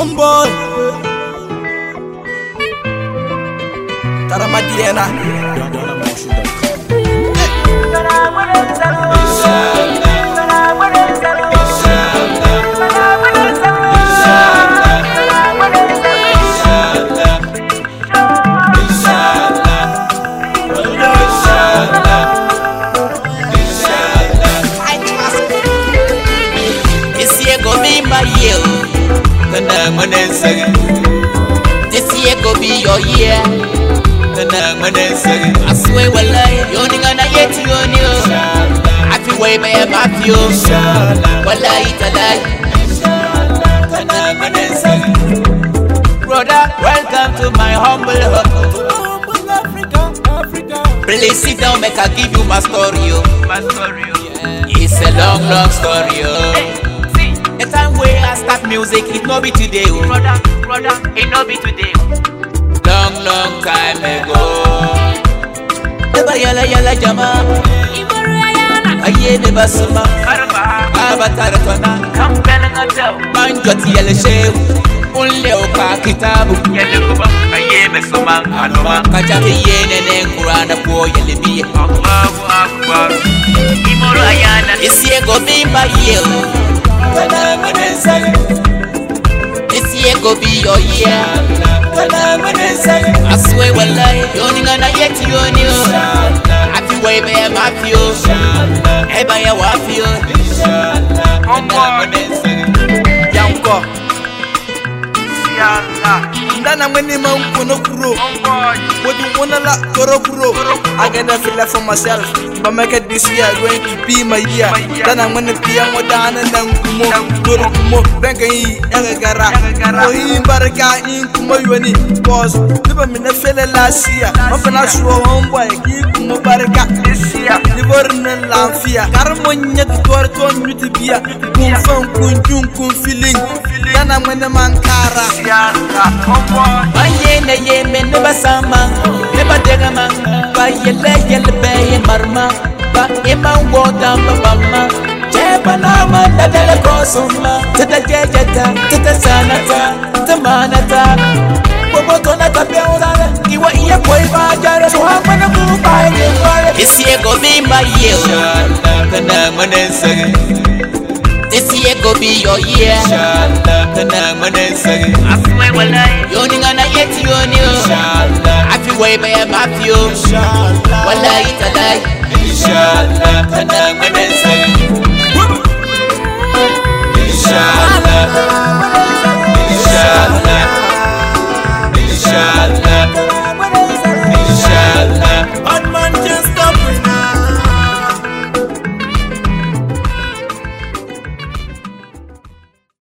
Boy Taramadiena This year go be your year. I swear wallahi, you only gonna get you on you. I feel way by my few. Wallahi talai. Brother, welcome to my humble home. Please sit down, make I give you my story. It's a long, long story. The time where I start music, it no be today, oh. Brother, it no be today. Long, long time ago. Never yalla yalla jama. Aye never suma. Abatara tona. Manjoti yalla shew. Unle oka kitabu. Yalla kuba. Aye me suma. Anoma. Kachabi yene ne Qur'ana po yalla biye. Allahu Akbar. Imoro ayana. Isiye go bimba yeo. This year go be your year. I swear wallahi, you only gonna get you on you. I feel way by my few. Hey by your wife you. Yanko Ndana mweni mankono kuro. What you wanna la koro kuro. I gotta feel that for myself. But make it this year going to be my year. Then I'm gonna be a modana and kumo. Banka yi egara. Ohi baraka in kumo yoni. Cause never me na fele last year. Mapana shuwa homeboy ki kumo baraka this year. Liborna lafia. Karamonya tukorto nyutibia. Kumfam kunjung kum feeling. Then I'm gonna mankara. Ayene yeme neba sama, neba degama. Ba yele be marma, ba ema woda mama. Jeba na manda dele kosuma, tata jejeta, tata sanata, tamanata. Bobo tona tapeura, iwa iya koi ba jara so hamana ku ba ye. This year go be my year. This year go be your year. I swear wallahi, you only gonna get you on you. I feel way by my few. Wallahi talai. Inshallah. Inshallah. Inshallah.